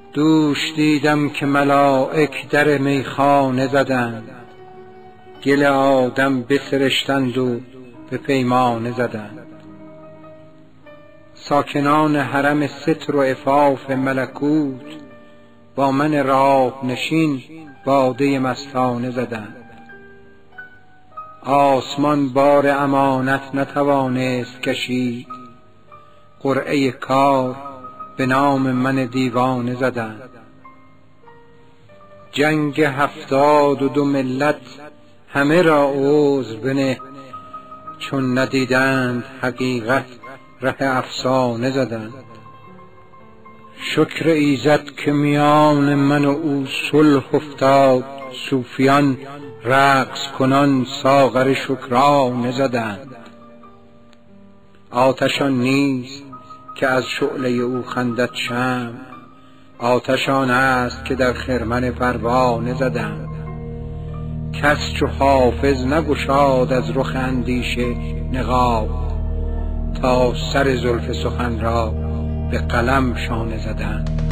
دوش دیدم که ملائک در میخانه زدند، گل آدم بسرشتند و به پیمانه زدند. ساکنان حرم ستر و عفاف ملکوت با من راه نشین باده مستانه زدند. آسمان بار امانت نتوانست کشید، قرعه کار به نام من دیوانه زدند. جنگ 72 ملت همه را عذر بنه، چون ندیدند حقیقت ره افسانه زدند. شکر ایزد که میان من و او صلح افتاد، صوفیان رقص کنان ساغر شکرانه زدند. آتشان نیست که از شعله او خندد شمع، آتشان است که در خرمن پروانه زدند. کس چو حافظ نگشاد از رخ اندیشه نقاب، تا سر زلف سخن را به قلم شانه زدند.